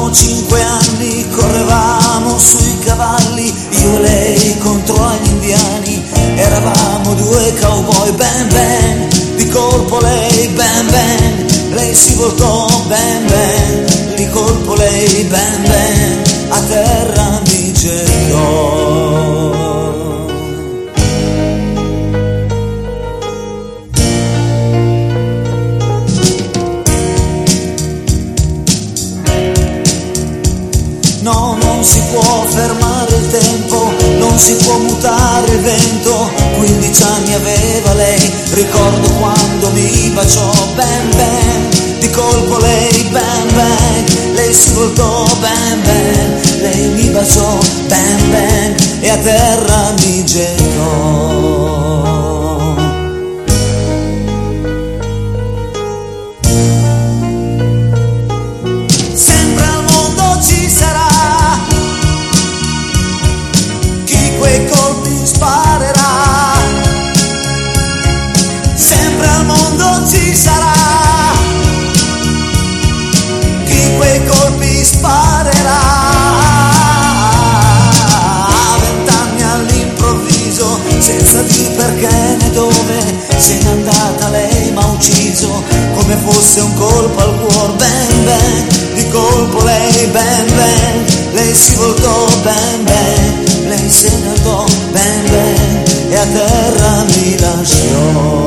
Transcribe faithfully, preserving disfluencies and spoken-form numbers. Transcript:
Avevamo cinque anni, correvamo sui cavalli, io e lei contro agli indiani. Eravamo due cowboy, bang bang, di colpo lei, bang bang. Lei si voltò, bang bang, di colpo lei, bang bang, a terra mi gettò. No, non si può fermare il tempo, non si può mutare il vento. Quindici anni aveva lei, ricordo quando mi baciò, bang bang, di colpo lei, bang bang. Lei si voltò, bang bang, lei mi baciò, bang bang, e a terra mi gettò. Quei colpi sparerà, sempre al mondo ci sarà chi quei colpi sparerà. Vent'anni all'improvviso, senza dir perché né dove, se n'è andata lei m'ha ucciso, come fosse un colpo al cuore, bang bang, di colpo lei, bang bang, lei si voltò, bang bang, lei se ne andò, bang bang, e a terra mi lasciò.